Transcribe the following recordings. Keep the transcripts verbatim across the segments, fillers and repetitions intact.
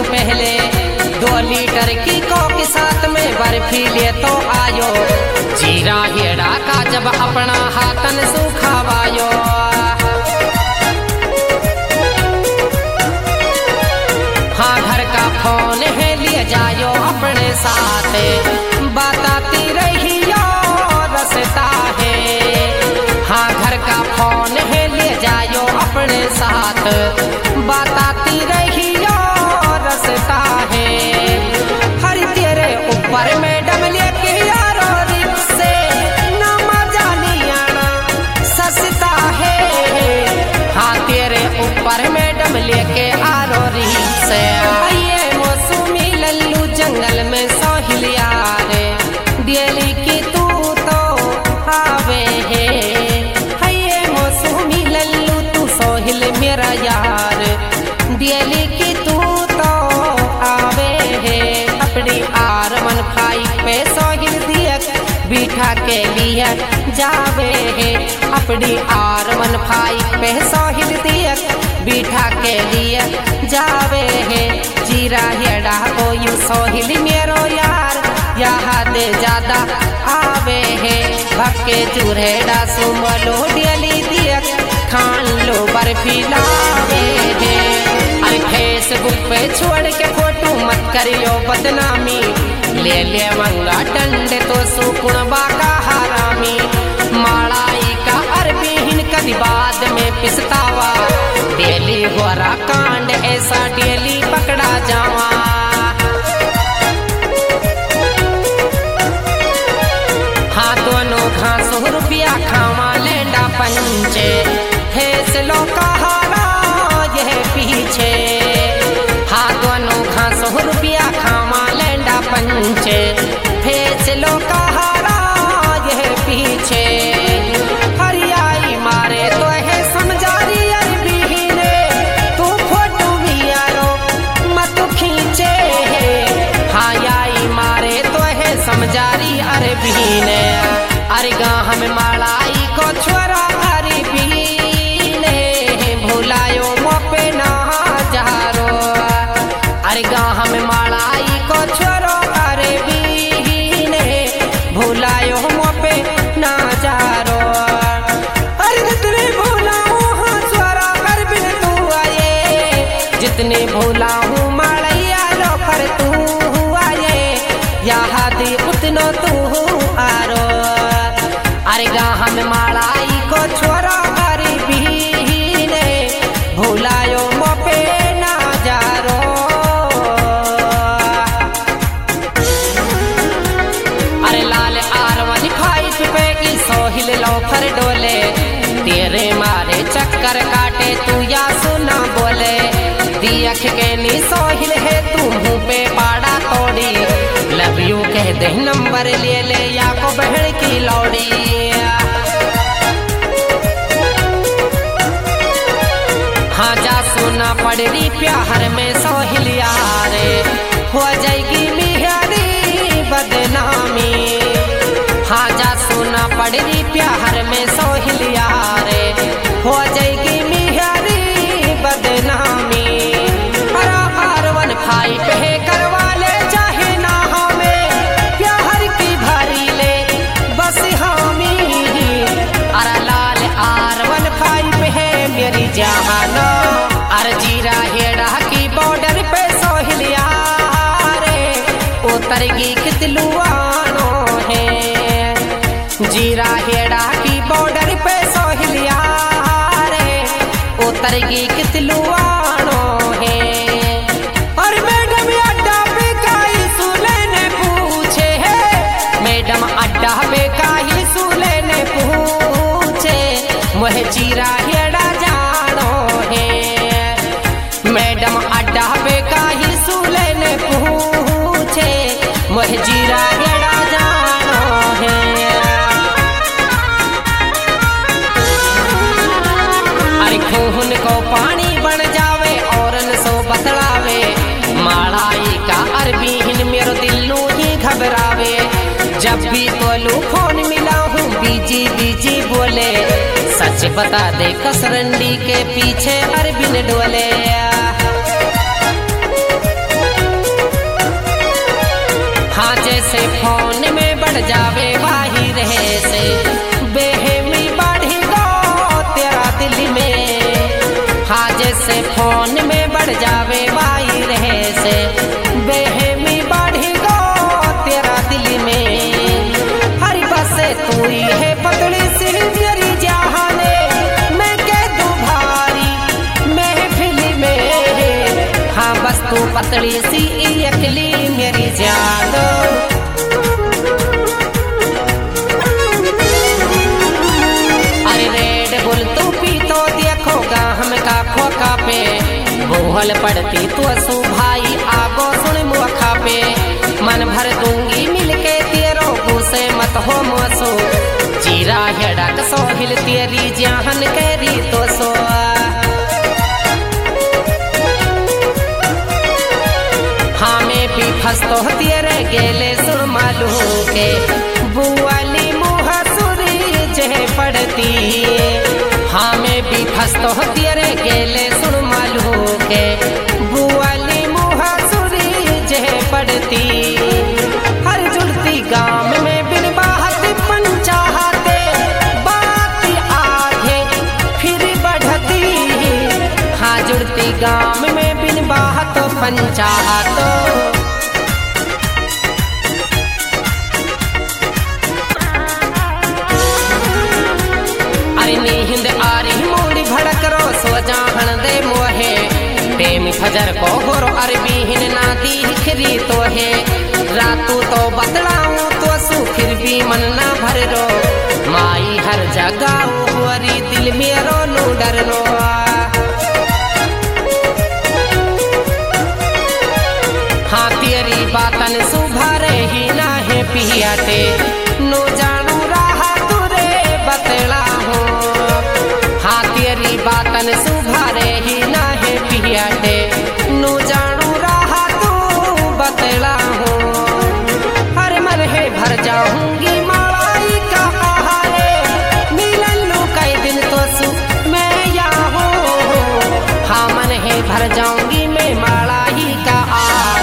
पहले दो लीटर की कोक साथ में बर्फी ले तो आयो। जीरा हेड़ा का जब अपना हाथन सुखावायो। हाँ घर का फोन है लिए जायो अपने साथ, बताती रहियो रसता है। हाँ घर का फोन है लिए जायो अपने साथ, बताती रहियो रसता है। हर तेरे ऊपर मैडम लेके यारो रिक्शे ना मजा नहीं आना सस्ता है। हाँ तेरे ऊपर मैडम लेके आरो रिक्शे। ये मौसमी लल्लू जंगल में सोहिल यारे दियली की तू तो आवे है। ये मौसमी लल्लू तू सोहिल मेरा यार दियली की तू तो आवे है। अपनी आरमन खाई पे सोहिल दियक बीठा के लिए जावे है। अपनी आरमन खाई पे सोहिल दियक बीठा के लिए जावे है। जीरा हेड़ा को यू सोहिल मेरो यार यहाँ दे ज्यादा आवे है। भक्के चूरेड़ा सुमलो दियली दियक खान लो बर्फी लावे है। अरे फेसबुक पे छोड़ के फोटो मत करियो बदनामी, ले ले मंगा डंडे तो सुकुण बाका हरामी। माड़ाई का अरबी हिन कदी बाद में पिसतावा, डेली गोरा कांड ऐसा डेली पकड़ा जावा। हाँ दोनों घासो रुपया खावा लेंडा पंचे, हेसलो कहारा यह पीछे। हाँ दोनों घासो रुपया खावा लेंडा पंचे, हेसलो कहारा यह पीछे। हरियाई मारे तो है समझारी अरबी ने, तू फोटो भी यारो मत खींचे। हाँ याई मारे तो है समझारी अरबी ने। अरे गाँव में मालाई को छोरा अरबी ने भुलायो मोपे ना जारो। अरे गाँव में मालाई को छोरो अरबी ने भुलायो मोपे ना जारो। अरे जितने भुलाऊं हाँ छोरा अरबी तू आए, जितने भुलाऊं मालैया लो पर तू आए, यहाँ दी उतनो तू आरो। अरे गाँव में मालाई को छोरा अरबी ने भुलायो मोपे ना जारो। अरे लाल आरवन खाई पे की सोहिल लो फर डोले, तेरे मारे चक्कर काटे तू या सुना बोले। दियख के नी सोहिल है तू मुँह पे पाड़ा तोड़ी, लव यू कह दे नंबर ले ले या को बहन की लौड़ी। हाँ जा सुना पड़ रही प्यार में सोहिल यारे, हो जाएगी मेहरी बदनामी। हाँ जा सुना पड़ रही प्यार में सोहिल यारे, हो जाएगी मेहरी बदनामी। हरा आरवन खाई पे करवा ले चाहे ना हमें, प्यार की भरी ले बस हामी। अरे लाल आरवन खाई पे मेरी जहाना, अरे जीरा हेड़ा की बॉर्डर पे सोहिल यारे उतरगी कितलुआनो है। जीरा हेड़ा की बॉर्डर पे सोहिल यारे उतरगी कितलुआनो है। और मैडम अड्डा पे काई सुले ने पूछे है, मैडम अड्डा पे काई सुले ने पूछे, मुझे जीरा हेड़ा जानो है। मैडम अड्डा पे काई सुले ने पूछे, मुझे जीरा हेड़ा जानो है। अरे खून को पानी बन जावे और न सो बतलावे, माड़ाई का अरबी हिन मेरो दिल्लू ही घबरावे। जब भी बोलू फोन मिला हूँ बीजी बीजी बोले, सच बता दे कसरंडी के पीछे अरबिन डोले। हाँ जैसे फोन में बढ़ जावे वाही रहे से बेहमी बढ़ी गो तेरा दिल में। हाँ जैसे फोन में बढ़ जावे वाही रहे से बेहमी बढ़ी गो तेरा दिल में। हरी बसे तू ही है पतली सी मेरी जहाने मैं कह दूं भारी महफिल में। हाँ बस तू पतली सी अकेली मेरी जान। अरे रेड बुल तू पी तो देखोगा हम का खोखा पे बोहल पड़ती तू असू भाई आगो सुन मुखा पे मन भर दूंगी मिलके तेरो गुस्से मत हो मोसो जीरा हेड़ा कसो हिल तेरी जान कैरी तो सो। हाँ मैं भी फंस तो तेरे गेले सुरमालू के बुआली मुँह सुरी जह पड़ती। हाँ मैं भी फंस तो तेरे गेले सुरमालू के बुआली मुँह सुरी जह पड़ती। हर जुड़ती गांव में बिन बात पंचाहते बात आगे फिर बढ़ती। हाँ जुड़ती गांव में बिन बात पंचाहत। अरे नींद आ रही मोड़ी भड़क रो सो जाहन दे मोहे प्रेमी फजर को गोरो अरबी हिन ना दिखरी तो है रातू तो बतलाऊं तो सु फिर भी मन ना भर रो माई हर जगह हुरी दिल मेरो नो डर रो। हाँ तेरी बातन सुभरे ही ना है पियाटे नो जानू रहा तुरे बतला हो। हाँ तेरी बातन सुभरे ही ना है पियाटे नो जानू रहा तू बतला हो। हर मन है भर जाऊंगी मलाई का आहारे मिलन लू कई दिन तो सु मैं या हो। हाँ मन है भर जाऊंगी मैं मलाई का आहार।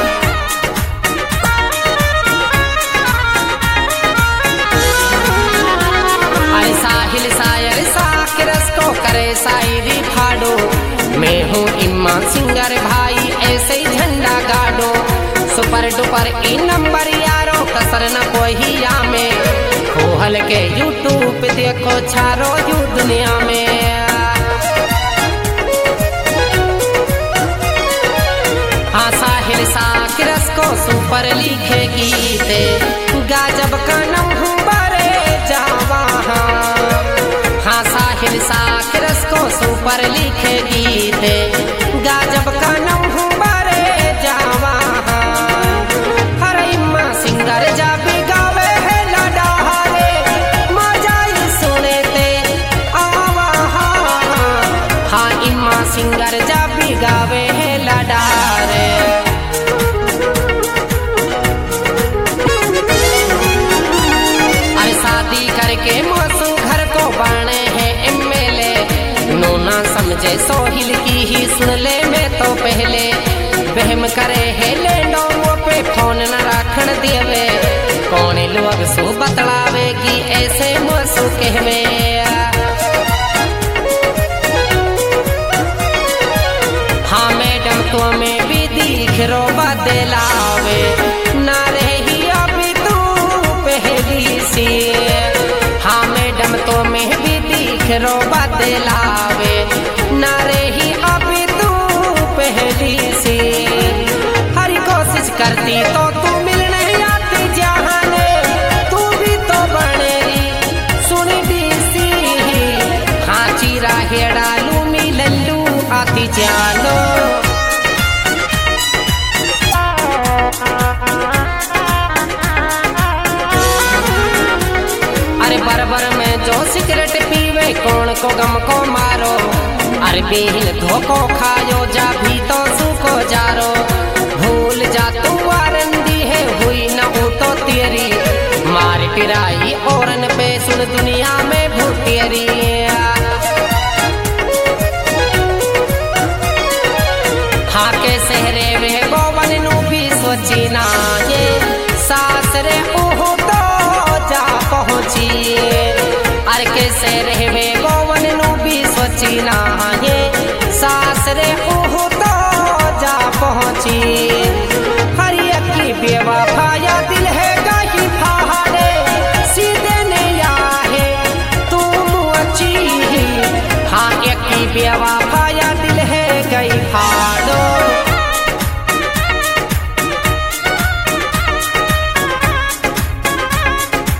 साहिल सायर साकिरस को करे शायरी फाड़ो मैं हूँ इमाम सिंगर भाई ऐसे ही झंडा गाड़ो सुपर डुपर ई नंबर यारो कसर न कोई या में खोहल के यूट्यूब पे देखो छारो यू दुनिया में। हाँ साहिल साकिरस को सुपर लिखे गीते गाजब का नम हूँ बरे जावा। हाँ साहिल साकिरस को सुपर लिखे गीते गाजब का नम हूँ बरे जावा। हर इम्मा सिंगर जा भी गावे है लडारे मजाई सुने ते आवा। हाँ इम्मा सिंगर जा भी गावे है लडारे। अरे शादी करके मौसू घर को बाणे है एमएलए नोना समझे सोहिल की ही सुन ले मैं तो पहले बहम करे है ले लोगों पे फोन न राखण देवे कौन लोग सो बतलावेगी ऐसे मौसू कहवे। हाँ मैडम तो में भी दिख रो बदलावे ना रही अभी तू पहली सी। हाँ मैडम तो में भी दिख रो बदलावे ना रही अभी तू पहली सी। हरी कोशिश करती तो तू मिल नहीं आती जहाने तू भी तो बनेगी सुन डी सी। हाँ चीरा हेड़ा लू मिलू आती जानो। अरे बरबर में जो सिगरेट पीवे कौन को गम को मारो अरे बेहिन धोखो खायो जा भी तो सुखो जारो भूल जा तू वारंदी है हुई न वो तो तेरी मार पिराई औरन पे सुन दुनिया में भूतेरी। हाँ के सहरे वे गोवन नू भी सोची ना ये सासरे ओहो तो जा पहुँची अरे कैसे रहवे गोवन नु भी सोची ना ये सासरे ओहो तो जा पहुँची हरि की बेवफाया दिल है गही फाड़े सीधे नहीं आहे तुम अच्छी हाँ एक की बेवफाया दिल है गई फाड़े